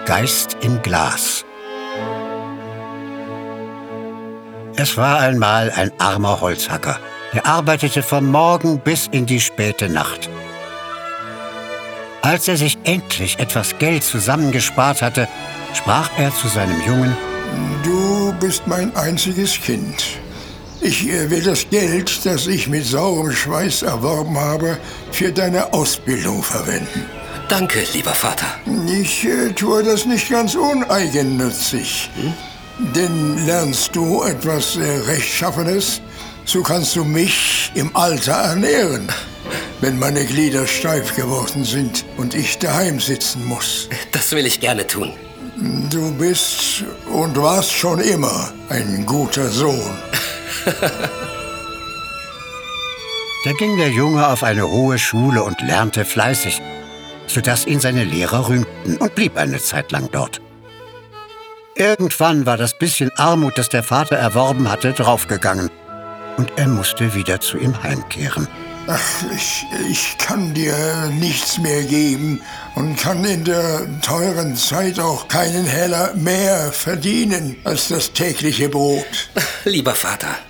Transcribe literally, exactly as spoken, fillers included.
Geist im Glas. Es war einmal ein armer Holzhacker, der arbeitete vom Morgen bis in die späte Nacht. Als er sich endlich etwas Geld zusammengespart hatte, sprach er zu seinem Jungen: Du bist mein einziges Kind. Ich will das Geld, das ich mit saurem Schweiß erworben habe, für deine Ausbildung verwenden. Danke, lieber Vater. Ich äh, tue das nicht ganz uneigennützig. Hm? Denn lernst du etwas äh, Rechtschaffenes, so kannst du mich im Alter ernähren, wenn meine Glieder steif geworden sind und ich daheim sitzen muss. Das will ich gerne tun. Du bist und warst schon immer ein guter Sohn. Da ging der Junge auf eine hohe Schule und lernte fleißig, sodass ihn seine Lehrer rühmten, und blieb eine Zeit lang dort. Irgendwann war das bisschen Armut, das der Vater erworben hatte, draufgegangen, und er musste wieder zu ihm heimkehren. Ach, ich, ich kann dir nichts mehr geben und kann in der teuren Zeit auch keinen Heller mehr verdienen als das tägliche Brot. Lieber Vater,